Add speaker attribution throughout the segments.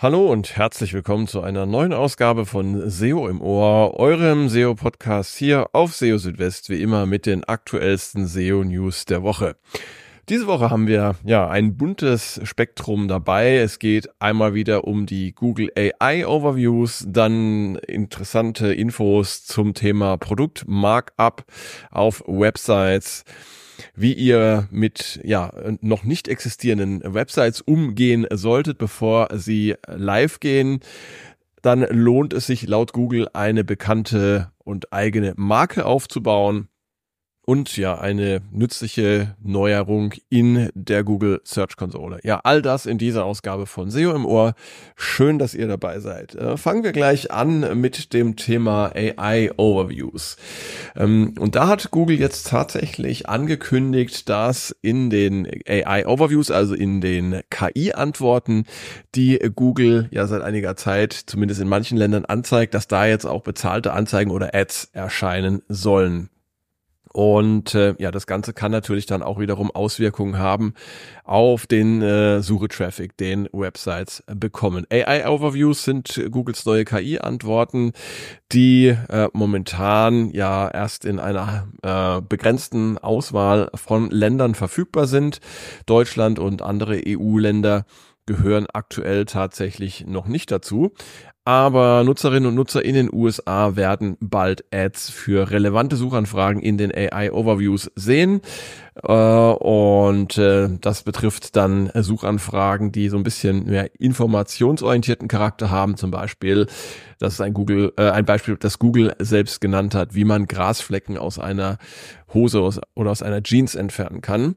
Speaker 1: Hallo und herzlich willkommen zu einer neuen Ausgabe von SEO im Ohr, eurem SEO-Podcast hier auf SEO Südwest, wie immer mit den aktuellsten SEO-News der Woche. Diese Woche haben wir ein buntes Spektrum dabei. Es geht einmal wieder um die Google AI Overviews, dann interessante Infos zum Thema Produktmarkup auf Websites, wie ihr mit noch nicht existierenden Websites umgehen solltet, bevor sie live gehen. Dann lohnt es sich laut Google eine bekannte und eigene Marke aufzubauen. Und eine nützliche Neuerung in der Google Search Konsole. Ja, all das in dieser Ausgabe von SEO im Ohr. Schön, dass ihr dabei seid. Fangen wir gleich an mit dem Thema AI Overviews. Und da hat Google jetzt tatsächlich angekündigt, dass in den AI Overviews, also in den KI-Antworten, die Google ja seit einiger Zeit, zumindest in manchen Ländern, anzeigt, dass da jetzt auch bezahlte Anzeigen oder Ads erscheinen sollen. Und das Ganze kann natürlich dann auch wiederum Auswirkungen haben auf den Suche-Traffic, den Websites bekommen. AI-Overviews sind Googles neue KI-Antworten, die momentan erst in einer begrenzten Auswahl von Ländern verfügbar sind. Deutschland und andere EU-Länder gehören aktuell tatsächlich noch nicht dazu. Aber Nutzerinnen und Nutzer in den USA werden bald Ads für relevante Suchanfragen in den AI-Overviews sehen. Und das betrifft dann Suchanfragen, die so ein bisschen mehr informationsorientierten Charakter haben. Zum Beispiel, das ist ein Beispiel, das Google selbst genannt hat, wie man Grasflecken aus einer Hose oder aus einer Jeans entfernen kann.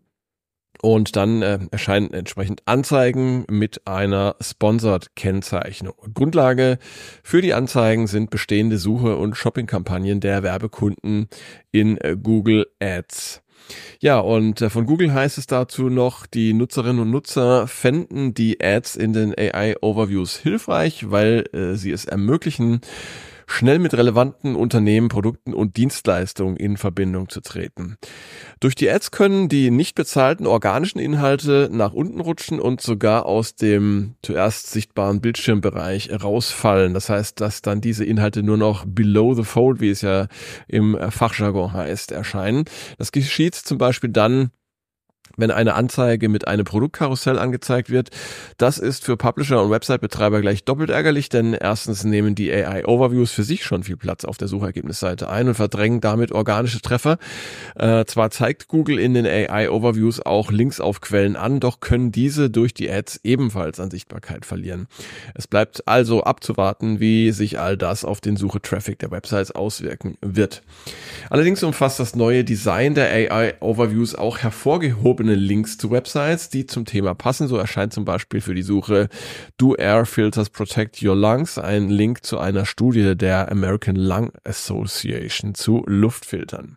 Speaker 1: Und dann erscheinen entsprechend Anzeigen mit einer Sponsored-Kennzeichnung. Grundlage für die Anzeigen sind bestehende Suche- und Shopping-Kampagnen der Werbekunden in Google Ads. Ja, und von Google heißt es dazu noch, die Nutzerinnen und Nutzer fänden die Ads in den AI-Overviews hilfreich, weil sie es ermöglichen, schnell mit relevanten Unternehmen, Produkten und Dienstleistungen in Verbindung zu treten. Durch die Ads können die nicht bezahlten organischen Inhalte nach unten rutschen und sogar aus dem zuerst sichtbaren Bildschirmbereich rausfallen. Das heißt, dass dann diese Inhalte nur noch below the fold, wie es ja im Fachjargon heißt, erscheinen. Das geschieht zum Beispiel dann, wenn eine Anzeige mit einem Produktkarussell angezeigt wird. Das ist für Publisher und Website-Betreiber gleich doppelt ärgerlich, denn erstens nehmen die AI-Overviews für sich schon viel Platz auf der Suchergebnisseite ein und verdrängen damit organische Treffer. Zwar zeigt Google in den AI-Overviews auch Links auf Quellen an, doch können diese durch die Ads ebenfalls an Sichtbarkeit verlieren. Es bleibt also abzuwarten, wie sich all das auf den Suche-Traffic der Websites auswirken wird. Allerdings umfasst das neue Design der AI-Overviews auch hervorgehobene Links zu Websites, die zum Thema passen. So erscheint zum Beispiel für die Suche Do Air Filters Protect Your Lungs ein Link zu einer Studie der American Lung Association zu Luftfiltern.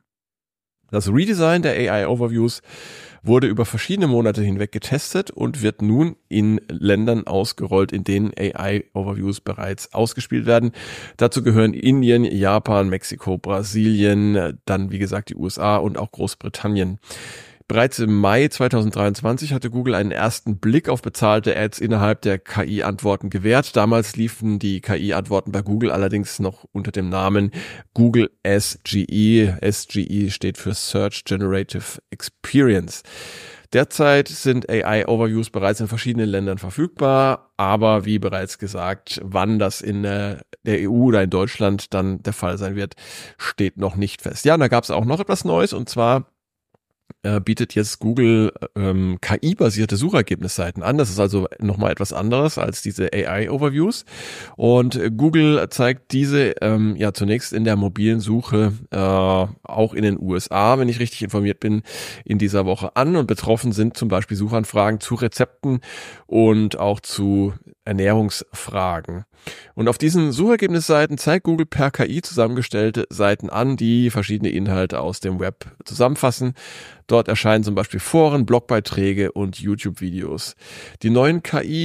Speaker 1: Das Redesign der AI-Overviews wurde über verschiedene Monate hinweg getestet und wird nun in Ländern ausgerollt, in denen AI-Overviews bereits ausgespielt werden. Dazu gehören Indien, Japan, Mexiko, Brasilien, dann wie gesagt die USA und auch Großbritannien. Bereits im Mai 2023 hatte Google einen ersten Blick auf bezahlte Ads innerhalb der KI-Antworten gewährt. Damals liefen die KI-Antworten bei Google allerdings noch unter dem Namen Google SGE. SGE steht für Search Generative Experience. Derzeit sind AI-Overviews bereits in verschiedenen Ländern verfügbar, aber wie bereits gesagt, wann das in der EU oder in Deutschland dann der Fall sein wird, steht noch nicht fest. Ja, und da gab es auch noch etwas Neues, und zwar bietet jetzt Google KI-basierte Suchergebnisseiten an. Das ist also nochmal etwas anderes als diese AI-Overviews. Und Google zeigt diese zunächst in der mobilen Suche auch in den USA, wenn ich richtig informiert bin, in dieser Woche an. Und betroffen sind zum Beispiel Suchanfragen zu Rezepten und auch zu Ernährungsfragen. Und auf diesen Suchergebnisseiten zeigt Google per KI zusammengestellte Seiten an, die verschiedene Inhalte aus dem Web zusammenfassen. Dort erscheinen zum Beispiel Foren, Blogbeiträge und YouTube-Videos. Die neuen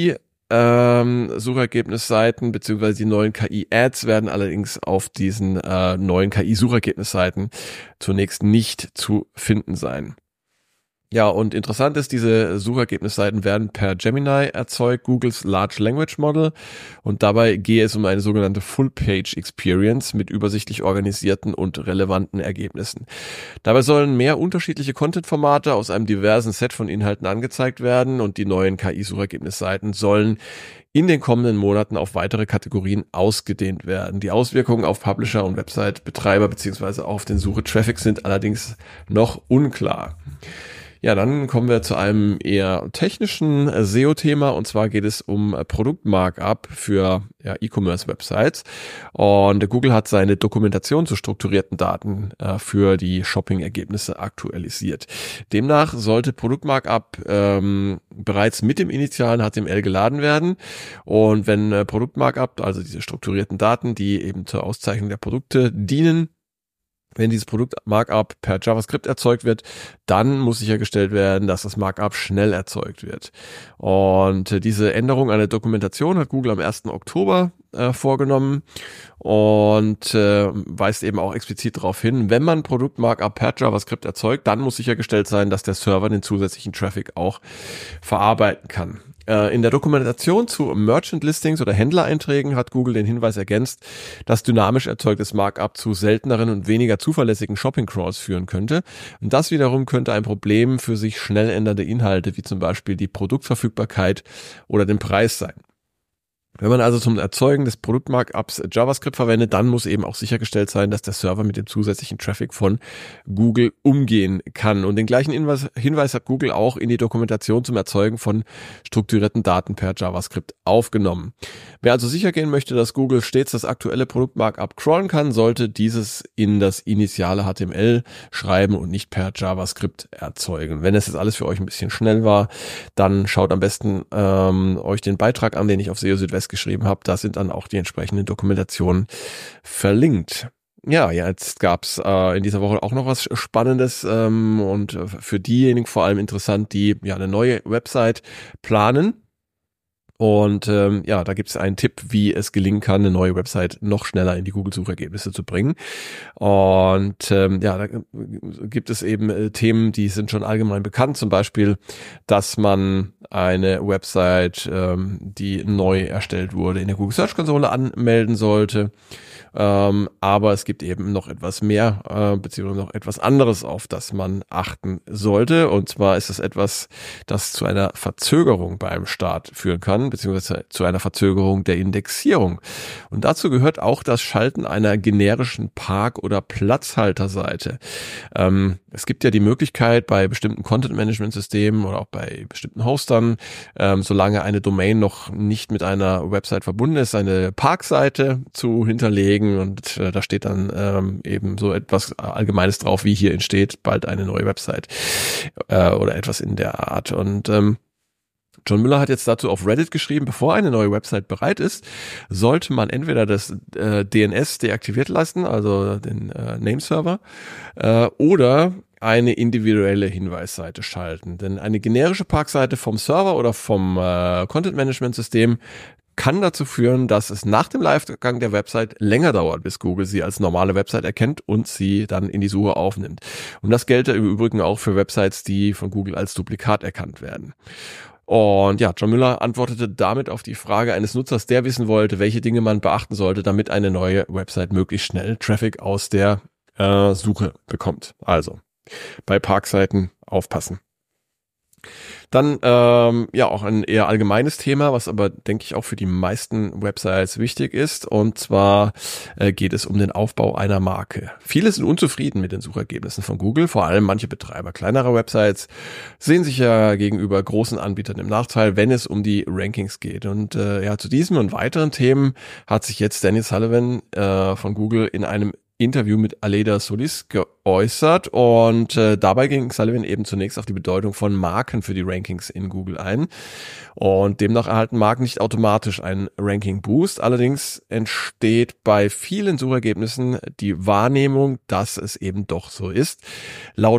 Speaker 1: KI-Suchergebnisseiten bzw. die neuen KI-Ads werden allerdings auf diesen neuen KI-Suchergebnisseiten zunächst nicht zu finden sein. Ja, und interessant ist, diese Suchergebnisseiten werden per Gemini erzeugt, Googles Large Language Model. Und dabei gehe es um eine sogenannte Full-Page Experience mit übersichtlich organisierten und relevanten Ergebnissen. Dabei sollen mehr unterschiedliche Content-Formate aus einem diversen Set von Inhalten angezeigt werden und die neuen KI-Suchergebnisseiten sollen in den kommenden Monaten auf weitere Kategorien ausgedehnt werden. Die Auswirkungen auf Publisher und Website-Betreiber beziehungsweise auf den Suche-Traffic sind allerdings noch unklar. Ja, dann kommen wir zu einem eher technischen SEO-Thema, und zwar geht es um Produktmarkup für E-Commerce-Websites. Und Google hat seine Dokumentation zu strukturierten Daten für die Shopping-Ergebnisse aktualisiert. Demnach sollte Produktmarkup bereits mit dem initialen HTML geladen werden. Und wenn Produktmarkup, also diese strukturierten Daten, die eben zur Auszeichnung der Produkte dienen, wenn dieses Produkt-Markup per JavaScript erzeugt wird, dann muss sichergestellt werden, dass das Markup schnell erzeugt wird. Und diese Änderung an der Dokumentation hat Google am 1. Oktober vorgenommen und weist eben auch explizit darauf hin, wenn man Produkt-Markup per JavaScript erzeugt, dann muss sichergestellt sein, dass der Server den zusätzlichen Traffic auch verarbeiten kann. In der Dokumentation zu Merchant-Listings oder Händlereinträgen hat Google den Hinweis ergänzt, dass dynamisch erzeugtes Markup zu selteneren und weniger zuverlässigen Shopping-Crawls führen könnte. Und das wiederum könnte ein Problem für sich schnell ändernde Inhalte, wie zum Beispiel die Produktverfügbarkeit oder den Preis sein. Wenn man also zum Erzeugen des Produktmarkups JavaScript verwendet, dann muss eben auch sichergestellt sein, dass der Server mit dem zusätzlichen Traffic von Google umgehen kann. Und den gleichen Hinweis hat Google auch in die Dokumentation zum Erzeugen von strukturierten Daten per JavaScript aufgenommen. Wer also sicher gehen möchte, dass Google stets das aktuelle Produktmarkup crawlen kann, sollte dieses in das initiale HTML schreiben und nicht per JavaScript erzeugen. Wenn es jetzt alles für euch ein bisschen schnell war, dann schaut am besten euch den Beitrag an, den ich auf SEO Südwest geschrieben habe. Da sind dann auch die entsprechenden Dokumentationen verlinkt. Ja, jetzt gab's in dieser Woche auch noch was Spannendes und für diejenigen vor allem interessant, die eine neue Website planen. Und da gibt es einen Tipp, wie es gelingen kann, eine neue Website noch schneller in die Google-Suchergebnisse zu bringen. Und da gibt es eben Themen, die sind schon allgemein bekannt. Zum Beispiel, dass man eine Website, die neu erstellt wurde, in der Google Search Konsole anmelden sollte. Aber es gibt eben noch etwas mehr, beziehungsweise noch etwas anderes, auf das man achten sollte. Und zwar ist es etwas, das zu einer Verzögerung beim Start führen kann, beziehungsweise zu einer Verzögerung der Indexierung. Und dazu gehört auch das Schalten einer generischen Park- oder Platzhalterseite. Es gibt ja die Möglichkeit bei bestimmten Content-Management-Systemen oder auch bei bestimmten Hostern, solange eine Domain noch nicht mit einer Website verbunden ist, eine Park-Seite zu hinterlegen. Und da steht dann eben so etwas Allgemeines drauf, wie hier entsteht bald eine neue Website oder etwas in der Art. Und John Müller hat jetzt dazu auf Reddit geschrieben, bevor eine neue Website bereit ist, sollte man entweder das DNS deaktiviert lassen, also den Nameserver, oder eine individuelle Hinweisseite schalten. Denn eine generische Parkseite vom Server oder vom Content-Management-System kann dazu führen, dass es nach dem Livegang der Website länger dauert, bis Google sie als normale Website erkennt und sie dann in die Suche aufnimmt. Und das gelte im Übrigen auch für Websites, die von Google als Duplikat erkannt werden. Und John Müller antwortete damit auf die Frage eines Nutzers, der wissen wollte, welche Dinge man beachten sollte, damit eine neue Website möglichst schnell Traffic aus der Suche bekommt. Also bei Parkseiten aufpassen. Dann auch ein eher allgemeines Thema, was aber, denke ich, auch für die meisten Websites wichtig ist. Und zwar geht es um den Aufbau einer Marke. Viele sind unzufrieden mit den Suchergebnissen von Google, vor allem manche Betreiber kleinerer Websites sehen sich ja gegenüber großen Anbietern im Nachteil, wenn es um die Rankings geht. Und zu diesem und weiteren Themen hat sich jetzt Danny Sullivan von Google in einem Interview mit Aleda Solis geäußert und dabei ging Sullivan eben zunächst auf die Bedeutung von Marken für die Rankings in Google ein und demnach erhalten Marken nicht automatisch einen Ranking-Boost, allerdings entsteht bei vielen Suchergebnissen die Wahrnehmung, dass es eben doch so ist. Laut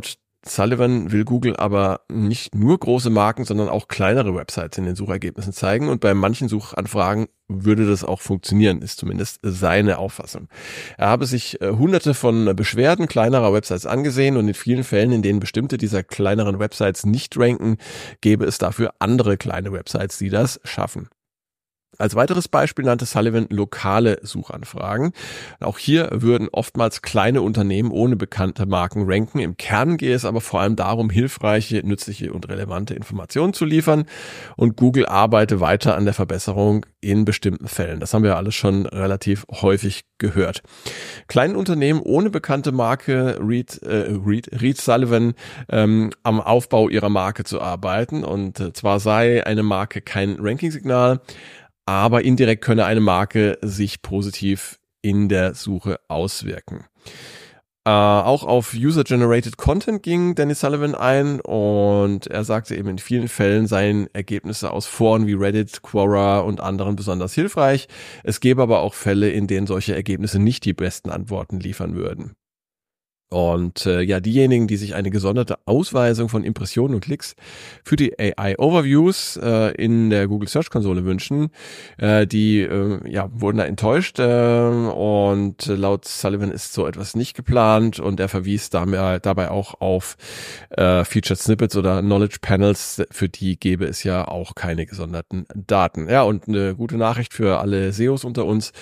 Speaker 1: Sullivan will Google aber nicht nur große Marken, sondern auch kleinere Websites in den Suchergebnissen zeigen und bei manchen Suchanfragen würde das auch funktionieren, ist zumindest seine Auffassung. Er habe sich hunderte von Beschwerden kleinerer Websites angesehen und in vielen Fällen, in denen bestimmte dieser kleineren Websites nicht ranken, gäbe es dafür andere kleine Websites, die das schaffen. Als weiteres Beispiel nannte Sullivan lokale Suchanfragen. Auch hier würden oftmals kleine Unternehmen ohne bekannte Marken ranken. Im Kern gehe es aber vor allem darum, hilfreiche, nützliche und relevante Informationen zu liefern. Und Google arbeite weiter an der Verbesserung in bestimmten Fällen. Das haben wir alles schon relativ häufig gehört. Kleinen Unternehmen ohne bekannte Marke riet Sullivan am Aufbau ihrer Marke zu arbeiten. Und zwar sei eine Marke kein Rankingsignal, aber indirekt könne eine Marke sich positiv in der Suche auswirken. Auch auf User-Generated Content ging Dennis Sullivan ein und er sagte eben, in vielen Fällen seien Ergebnisse aus Foren wie Reddit, Quora und anderen besonders hilfreich. Es gäbe aber auch Fälle, in denen solche Ergebnisse nicht die besten Antworten liefern würden. Und diejenigen, die sich eine gesonderte Ausweisung von Impressionen und Klicks für die AI-Overviews in der Google Search Konsole wünschen, die wurden da enttäuscht und laut Sullivan ist so etwas nicht geplant und er verwies dabei auch auf Featured Snippets oder Knowledge Panels, für die gäbe es ja auch keine gesonderten Daten. Ja, und eine gute Nachricht für alle SEOs unter uns.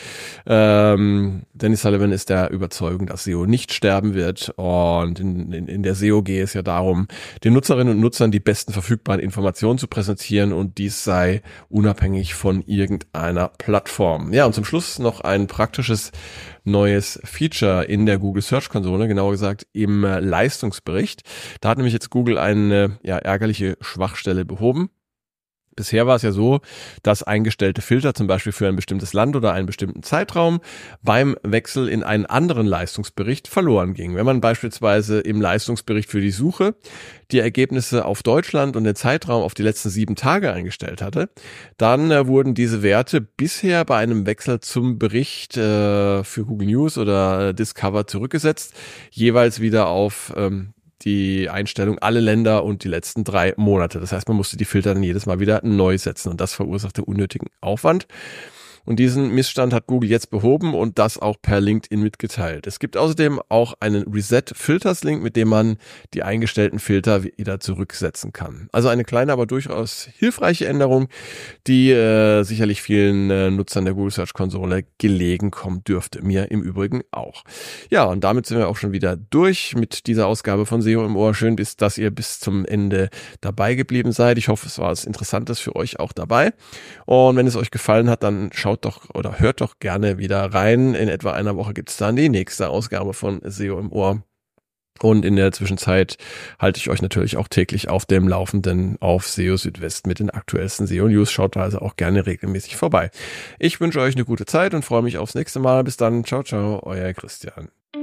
Speaker 1: Dennis Sullivan ist der Überzeugung, dass SEO nicht sterben wird. Und in der SEO gehe es ja darum, den Nutzerinnen und Nutzern die besten verfügbaren Informationen zu präsentieren und dies sei unabhängig von irgendeiner Plattform. Ja, und zum Schluss noch ein praktisches neues Feature in der Google Search Konsole, genauer gesagt im Leistungsbericht. Da hat nämlich jetzt Google eine ärgerliche Schwachstelle behoben. Bisher war es ja so, dass eingestellte Filter zum Beispiel für ein bestimmtes Land oder einen bestimmten Zeitraum beim Wechsel in einen anderen Leistungsbericht verloren gingen. Wenn man beispielsweise im Leistungsbericht für die Suche die Ergebnisse auf Deutschland und den Zeitraum auf die letzten 7 Tage eingestellt hatte, dann wurden diese Werte bisher bei einem Wechsel zum Bericht für Google News oder Discover zurückgesetzt, jeweils wieder auf die Einstellung alle Länder und die letzten 3 Monate. Das heißt, man musste die Filter dann jedes Mal wieder neu setzen und das verursachte unnötigen Aufwand. Und diesen Missstand hat Google jetzt behoben und das auch per LinkedIn mitgeteilt. Es gibt außerdem auch einen Reset-Filters-Link, mit dem man die eingestellten Filter wieder zurücksetzen kann. Also eine kleine, aber durchaus hilfreiche Änderung, die sicherlich vielen Nutzern der Google Search Konsole gelegen kommen dürfte. Mir im Übrigen auch. Ja, und damit sind wir auch schon wieder durch mit dieser Ausgabe von SEO im Ohr. Schön, dass ihr bis zum Ende dabei geblieben seid. Ich hoffe, es war was Interessantes für euch auch dabei. Und wenn es euch gefallen hat, dann hört doch gerne wieder rein. In etwa einer Woche gibt es dann die nächste Ausgabe von SEO im Ohr. Und in der Zwischenzeit halte ich euch natürlich auch täglich auf dem Laufenden auf SEO Südwest mit den aktuellsten SEO-News. Schaut da also auch gerne regelmäßig vorbei. Ich wünsche euch eine gute Zeit und freue mich aufs nächste Mal. Bis dann. Ciao, ciao, euer Christian.